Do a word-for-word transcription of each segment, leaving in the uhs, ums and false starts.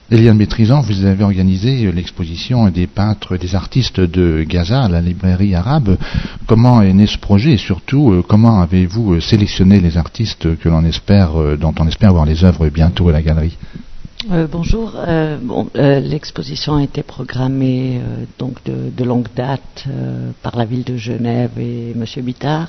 Eliane Bétrizan, vous avez organisé l'exposition des peintres, des artistes de Gaza à la librairie arabe. Comment est né ce projet et surtout, comment avez-vous sélectionné les artistes que l'on espère, dont on espère voir les œuvres bientôt à la galerie? Euh, bonjour. Euh, bon, euh, l'exposition a été programmée euh, donc de, de longue date euh, par la ville de Genève et Monsieur Bittard.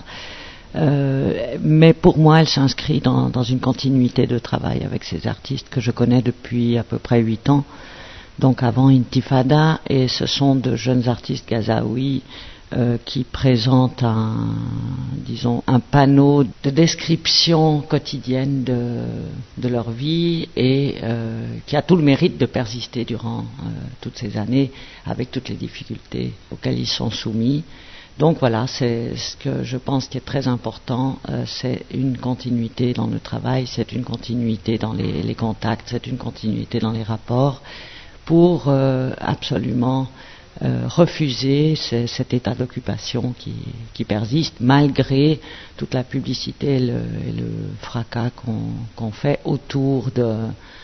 Euh, mais pour moi, elle s'inscrit dans, dans une continuité de travail avec ces artistes que je connais depuis à peu près huit ans, donc avant Intifada, et ce sont de jeunes artistes gazaouis euh, qui présentent un, disons, un panneau de description quotidienne de, de leur vie et euh, qui a tout le mérite de persister durant euh, toutes ces années avec toutes les difficultés auxquelles ils sont soumis. Donc voilà, c'est ce que je pense qui est très important, euh, c'est une continuité dans le travail, c'est une continuité dans les, les contacts, c'est une continuité dans les rapports pour euh, absolument euh, refuser ce, cet état d'occupation qui, qui persiste malgré toute la publicité et le, et le fracas qu'on, qu'on fait autour de,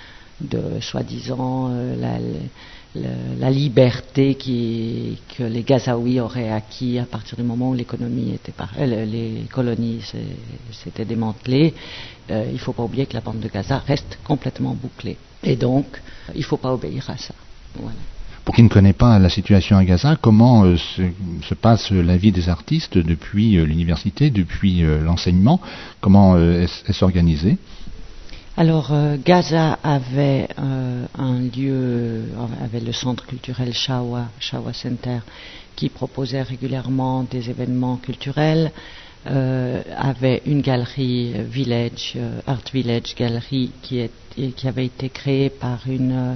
de soi-disant euh, la, la, la liberté qui, que les Gazaouis auraient acquis à partir du moment où l'économie était par, euh, les colonies s'étaient démantelées. Euh, il ne faut pas oublier que la bande de Gaza reste complètement bouclée. Et donc, il ne faut pas obéir à ça. Voilà. Pour qui ne connaît pas la situation à Gaza, comment euh, se, se passe la vie des artistes depuis euh, l'université, depuis euh, l'enseignement? Comment euh, est-ce, est-ce organisé? Alors, euh, Gaza avait euh, un lieu, avait le centre culturel Shawa, Shawa Center, qui proposait régulièrement des événements culturels, euh, avait une galerie Village, euh, Art Village Gallery, qui, est, qui avait été créée par une,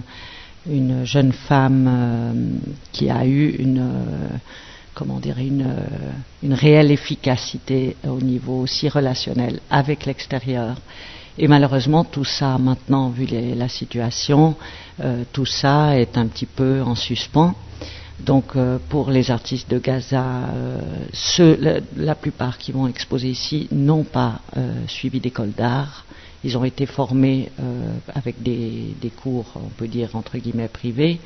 une jeune femme euh, qui a eu une... Euh, comment dire, une, une réelle efficacité au niveau aussi relationnel avec l'extérieur. Et malheureusement, tout ça, maintenant, vu les, la situation, euh, tout ça est un petit peu en suspens. Donc, euh, pour les artistes de Gaza, euh, ceux, la, la plupart qui vont exposer ici n'ont pas euh, suivi d'école d'art. Ils ont été formés euh, avec des, des cours, on peut dire, entre guillemets, privés.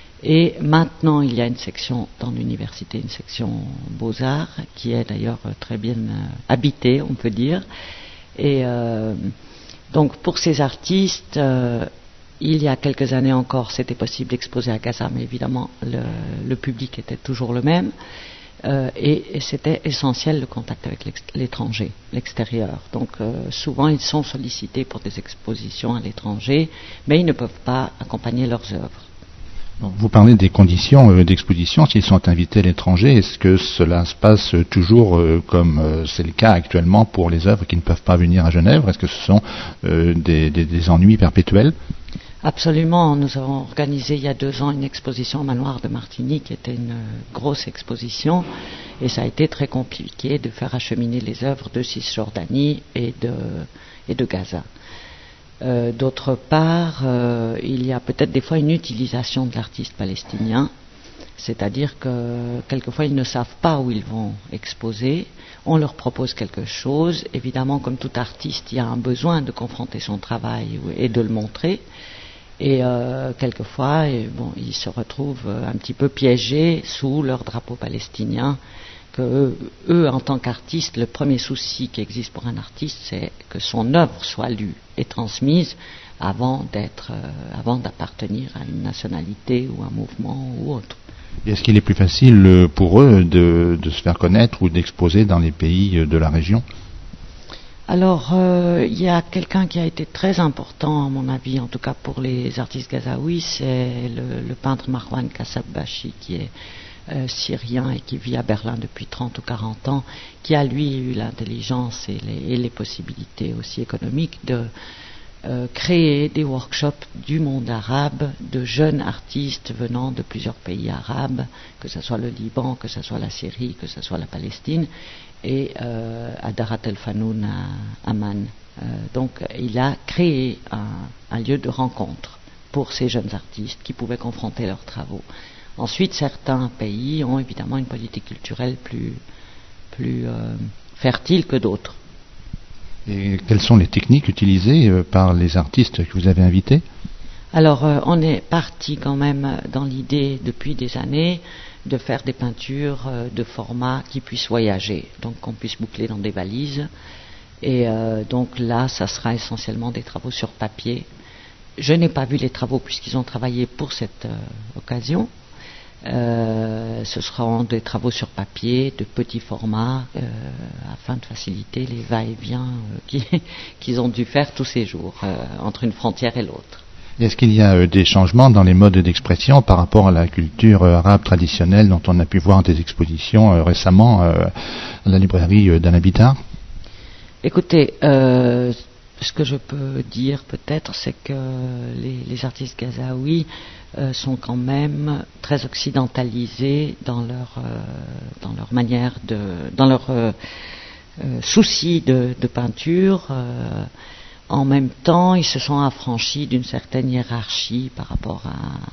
Et maintenant, il y a une section dans l'université, une section Beaux-Arts, qui est d'ailleurs très bien euh, habitée, on peut dire. Et... Euh, Donc pour ces artistes, euh, il y a quelques années encore, c'était possible d'exposer à Gaza, mais évidemment le, le public était toujours le même, euh, et, et c'était essentiel le contact avec l'étranger, l'extérieur. Donc euh, souvent ils sont sollicités pour des expositions à l'étranger, mais ils ne peuvent pas accompagner leurs œuvres. Vous parlez des conditions euh, d'exposition, s'ils sont invités à l'étranger, est-ce que cela se passe toujours euh, comme euh, c'est le cas actuellement pour les œuvres qui ne peuvent pas venir à Genève? Est-ce que ce sont euh, des, des, des ennuis perpétuels? Absolument, nous avons organisé il y a deux ans une exposition au Manoir de Martigny qui était une grosse exposition et ça a été très compliqué de faire acheminer les œuvres de Cisjordanie et de, et de Gaza. Euh, d'autre part, euh, il y a peut-être des fois une utilisation de l'artiste palestinien, c'est-à-dire que quelquefois ils ne savent pas où ils vont exposer, on leur propose quelque chose, évidemment comme tout artiste il y a un besoin de confronter son travail et de le montrer, et euh, quelquefois et bon, ils se retrouvent un petit peu piégés sous leur drapeau palestinien, que eux, eux, en tant qu'artistes, le premier souci qui existe pour un artiste, c'est que son œuvre soit lue et transmise avant d'être, euh, avant d'appartenir à une nationalité ou un mouvement ou autre. Et est-ce qu'il est plus facile pour eux de, de se faire connaître ou d'exposer dans les pays de la région? Alors, euh, il y a quelqu'un qui a été très important, à mon avis, en tout cas pour les artistes gazaouis, c'est le, le peintre Marwan Kassab-Bachi, qui est Euh, syrien et qui vit à Berlin depuis trente ou quarante ans, qui a lui eu l'intelligence et les, et les possibilités aussi économiques de euh, créer des workshops du monde arabe, de jeunes artistes venant de plusieurs pays arabes, que ce soit le Liban, que ce soit la Syrie, que ce soit la Palestine, et euh, à Darat el-Fanoun à Amman. Euh, donc il a créé un, un lieu de rencontre pour ces jeunes artistes qui pouvaient confronter leurs travaux. Ensuite, certains pays ont évidemment une politique culturelle plus, plus euh, fertile que d'autres. Et quelles sont les techniques utilisées euh, par les artistes que vous avez invités? Alors, euh, on est parti quand même dans l'idée depuis des années de faire des peintures euh, de format qui puissent voyager, donc qu'on puisse boucler dans des valises. Et euh, donc là, ça sera essentiellement des travaux sur papier. Je n'ai pas vu les travaux puisqu'ils ont travaillé pour cette euh, occasion. Euh, ce seront des travaux sur papier, de petits formats, euh, afin de faciliter les va-et-vient euh, qui, qu'ils ont dû faire tous ces jours, euh, entre une frontière et l'autre. Est-ce qu'il y a euh, des changements dans les modes d'expression par rapport à la culture euh, arabe traditionnelle dont on a pu voir des expositions euh, récemment euh, à la librairie euh, d'Al Habitat ? Écoutez, euh, ce que je peux dire peut-être, c'est que les, les artistes gazaouis euh, sont quand même très occidentalisés dans leur, euh, dans leur manière de, dans leur euh, euh, souci de, de peinture. Euh, en même temps, ils se sont affranchis d'une certaine hiérarchie par rapport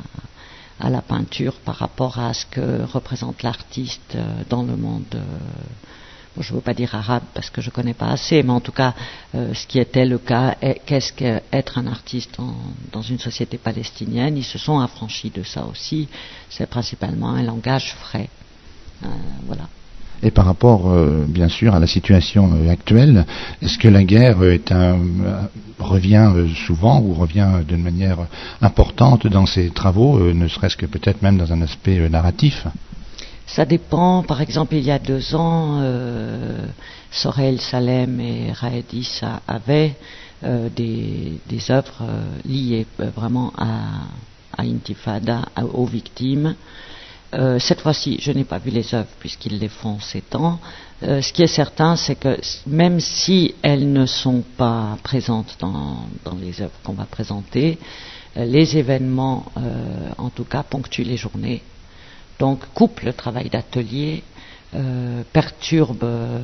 à, à la peinture, par rapport à ce que représente l'artiste euh, dans le monde. Euh, je ne veux pas dire arabe parce que je ne connais pas assez, mais en tout cas, euh, ce qui était le cas, est, qu'est-ce qu'être un artiste en, dans une société palestinienne. Ils se sont affranchis de ça aussi. C'est principalement un langage frais. Euh, voilà. Et par rapport, euh, bien sûr, à la situation euh, actuelle, est-ce que la guerre est un, euh, revient euh, souvent ou revient d'une manière importante dans ces travaux, euh, ne serait-ce que peut-être même dans un aspect euh, narratif ? Ça dépend. Par exemple, il y a deux ans, euh, Sorel Salem et Raed Issa avaient euh, des, des œuvres euh, liées euh, vraiment à, à Intifada, à, aux victimes. Euh, cette fois-ci, je n'ai pas vu les œuvres puisqu'ils les font ces temps. Euh, ce qui est certain, c'est que même si elles ne sont pas présentes dans, dans les œuvres qu'on va présenter, euh, les événements, euh, en tout cas, ponctuent les journées. Donc, coupe le travail d'atelier, euh, perturbe, euh,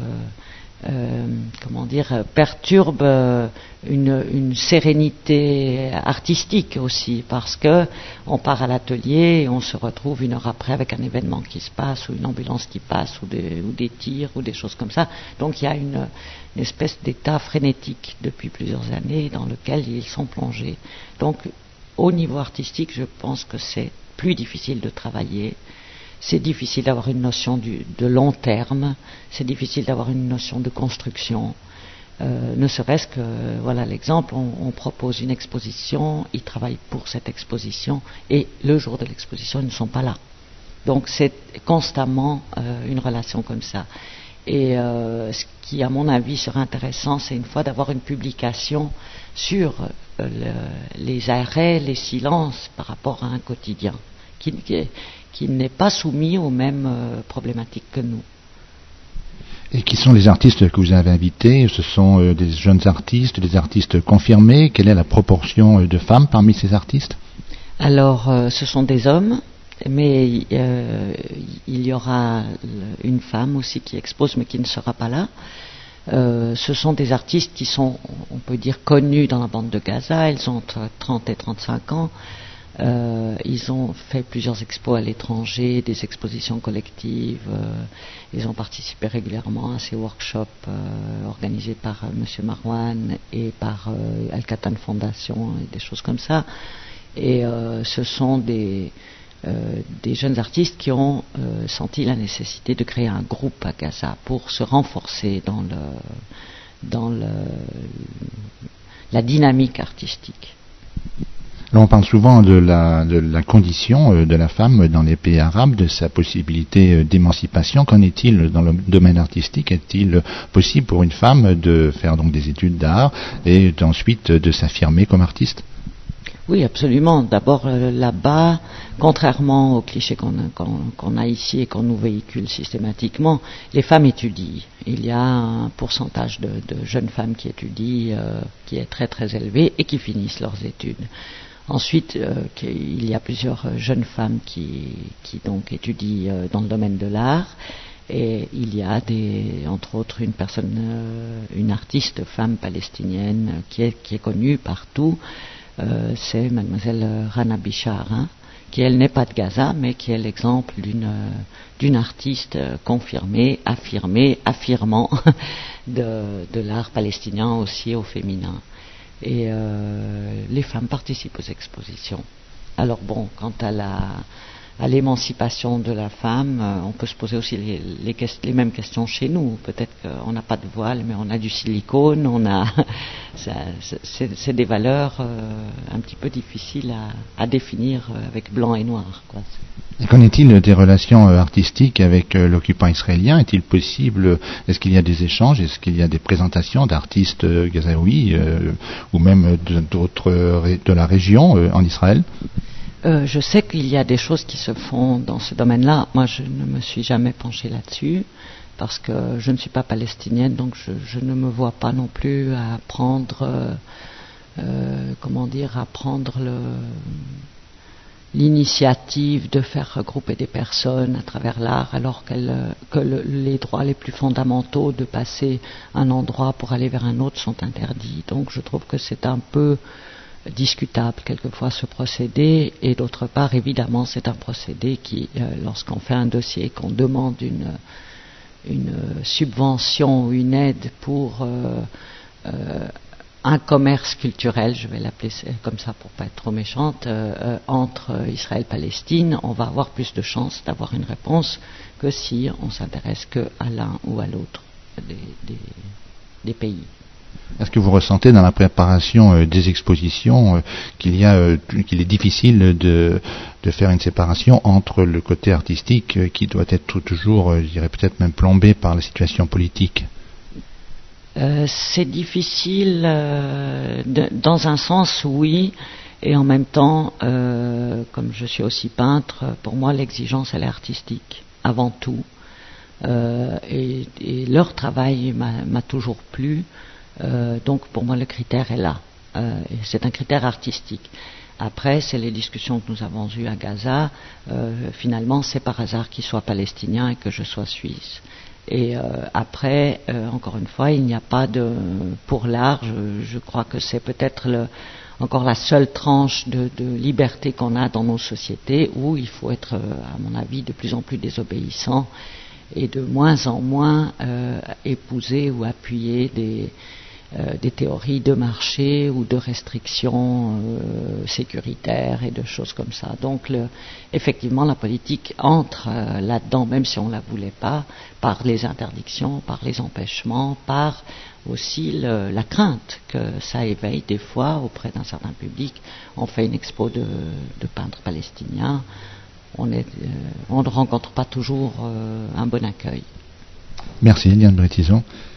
euh, comment dire, perturbe euh, une, une sérénité artistique aussi, parce que on part à l'atelier et on se retrouve une heure après avec un événement qui se passe, ou une ambulance qui passe, ou des, ou des tirs, ou des choses comme ça. Donc, il y a une, une espèce d'état frénétique depuis plusieurs années dans lequel ils sont plongés. Donc, au niveau artistique, je pense que c'est plus difficile de travailler. C'est difficile d'avoir une notion du, de long terme, c'est difficile d'avoir une notion de construction. Euh, ne serait-ce que, voilà l'exemple, on, on propose une exposition, ils travaillent pour cette exposition, et le jour de l'exposition, ils ne sont pas là. Donc c'est constamment euh, une relation comme ça. Et euh, ce qui, à mon avis, serait intéressant, c'est une fois d'avoir une publication sur euh, le, les arrêts, les silences par rapport à un quotidien, qui, qui qui n'est pas soumis aux mêmes euh, problématiques que nous. Et qui sont les artistes que vous avez invités ? Ce sont euh, des jeunes artistes, des artistes confirmés ? Quelle est la proportion euh, de femmes parmi ces artistes ? Alors, euh, ce sont des hommes, mais euh, il y aura une femme aussi qui expose, mais qui ne sera pas là. Euh, ce sont des artistes qui sont, on peut dire, connus dans la bande de Gaza. Elles ont entre trente et trente-cinq ans. Euh, ils ont fait plusieurs expos à l'étranger, des expositions collectives. Euh, ils ont participé régulièrement à ces workshops euh, organisés par euh, Monsieur Marwan et par euh, Al-Katan Foundation et des choses comme ça. Et euh, ce sont des, euh, des jeunes artistes qui ont euh, senti la nécessité de créer un groupe à Gaza pour se renforcer dans, le, dans le, la dynamique artistique. Là, on parle souvent de la, de la condition euh, de la femme dans les pays arabes, de sa possibilité euh, d'émancipation. Qu'en est-il dans le domaine artistique ? Est-il possible pour une femme de faire donc des études d'art et ensuite de s'affirmer comme artiste ? Oui, absolument. D'abord, euh, là-bas, contrairement aux clichés qu'on a, qu'on, qu'on a ici et qu'on nous véhicule systématiquement, les femmes étudient. Il y a un pourcentage de, de jeunes femmes qui étudient, euh, qui est très très élevé et qui finissent leurs études. Ensuite, euh, il y a plusieurs jeunes femmes qui, qui donc étudient euh, dans le domaine de l'art, et il y a des, entre autres une personne, euh, une artiste femme palestinienne euh, qui est qui est connue partout. Euh, c'est mademoiselle Rana Bichar, hein, qui elle n'est pas de Gaza, mais qui est l'exemple d'une euh, d'une artiste euh, confirmée, affirmée, affirmant de, de l'art palestinien aussi au féminin. Et euh, les femmes participent aux expositions. Alors bon, quant à la à l'émancipation de la femme, euh, on peut se poser aussi les, les, les mêmes questions chez nous. Peut-être qu'on n'a pas de voile, mais on a du silicone, on a ça, c'est, c'est des valeurs euh, un petit peu difficiles à, à définir avec blanc et noir, quoi. Et qu'en est-il des relations euh, artistiques avec euh, l'occupant israélien? Est-il possible, est-ce qu'il y a des échanges, est-ce qu'il y a des présentations d'artistes euh, gazaouis euh, ou même de, d'autres euh, de la région euh, en Israël? Euh, je sais qu'il y a des choses qui se font dans ce domaine-là. Moi, je ne me suis jamais penchée là-dessus parce que je ne suis pas palestinienne, donc je, je ne me vois pas non plus à prendre, euh, euh, comment dire, à prendre le, l'initiative de faire regrouper des personnes à travers l'art, alors qu'elle, que le, les droits les plus fondamentaux de passer un endroit pour aller vers un autre sont interdits. Donc, je trouve que c'est un peu discutable quelquefois ce procédé, et d'autre part évidemment c'est un procédé qui, euh, lorsqu'on fait un dossier, qu'on demande une, une subvention ou une aide pour euh, euh, un commerce culturel, je vais l'appeler comme ça pour pas être trop méchante, euh, euh, entre Israël et Palestine, on va avoir plus de chances d'avoir une réponse que si on s'intéresse que à l'un ou à l'autre des, des, des pays. Est-ce que vous ressentez dans la préparation euh, des expositions euh, qu'il y a, euh, qu'il est difficile de, de faire une séparation entre le côté artistique euh, qui doit être toujours, euh, je dirais peut-être même plombé par la situation politique? euh, C'est difficile euh, de, dans un sens, oui, et en même temps, euh, comme je suis aussi peintre, pour moi l'exigence elle est artistique avant tout, euh, et, et leur travail m'a, m'a toujours plu. Euh, donc pour moi le critère est là, euh, et c'est un critère artistique. Après c'est les discussions que nous avons eues à Gaza, euh, finalement c'est par hasard qu'il soit palestinien et que je sois suisse. Et euh, après, euh, encore une fois, il n'y a pas de... Pour l'art, je, je crois que c'est peut-être le, encore la seule tranche de, de liberté qu'on a dans nos sociétés où il faut être, à mon avis, de plus en plus désobéissant et de moins en moins euh, épouser ou appuyer des... Euh, des théories de marché ou de restrictions euh, sécuritaires et de choses comme ça. Donc le, effectivement la politique entre euh, là-dedans, même si on ne la voulait pas, par les interdictions, par les empêchements, par aussi le, la crainte que ça éveille des fois auprès d'un certain public. On fait une expo de, de peintres palestiniens, on, est, euh, on ne rencontre pas toujours euh, un bon accueil. Merci Liane Brétizon.